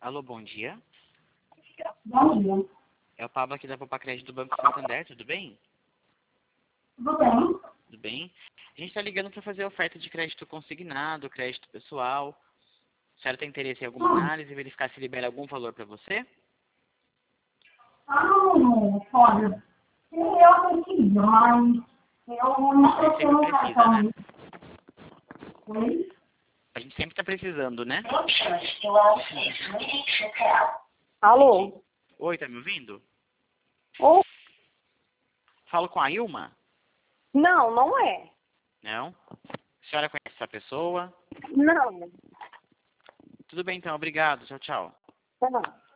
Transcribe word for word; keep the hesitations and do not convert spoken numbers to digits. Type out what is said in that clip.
Alô, bom dia. Bom dia. É o Pablo aqui da Popacred do Banco Santander, tudo bem? Tudo bem? Tudo bem? A gente está ligando para fazer oferta de crédito consignado, crédito pessoal. A senhora tem interesse em alguma Hum. análise, verificar se libera algum valor para você? Ah, não, olha, eu preciso, mas eu não A gente preciso sempre no precisa, cartão. né? Oi? A gente sempre está precisando, né? Alô? Oi, tá me ouvindo? Oh, Falo com a Ilma? não, não é. Não? A senhora conhece essa pessoa? Não, Tudo bem então, obrigado. Tchau, tchau. não.